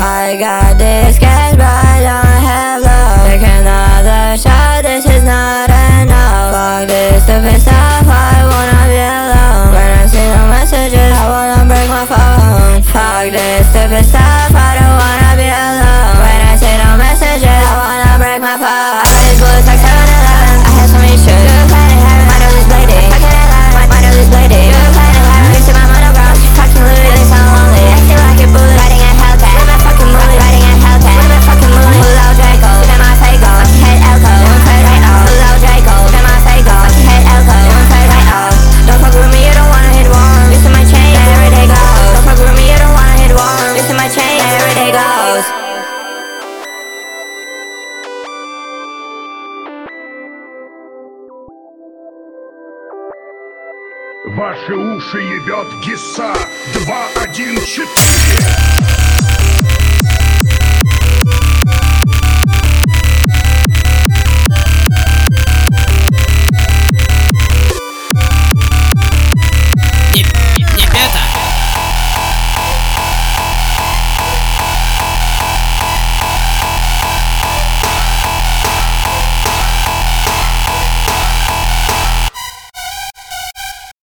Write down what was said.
I got this cash but I don't have love. Take another shot, this is not enough. Fuck this stupid stuff, I wanna be alone. When I see no messages, I wanna break my phone. Fuck this stupid stuff, I don't wanna be alone. When I see no messages, I wanna break my phone. I got these bullets like 7-Eleven. I had so many shit. You planet heaven, my nose is bladed. Fucking headline, my nose is bladed. You planet heaven, you see my monograph. Fucking Louis, they so lonely. I feel like a bullet riding a Hellcat. With my fucking movie, riding a Hellcat. With my fucking movie, pull out Draco. Then my Fago, fucking head Elko. Don't turn right off. Pull out Draco. Then my Fago, fucking head Elko. Don't turn right off. Don't fuck with me, you don't wanna hit warm. This is my chain, every day goes. Don't fuck with me, you don't wanna hit warm. This is my chain, every day goes. Ваши уши ебет ГИСа 214.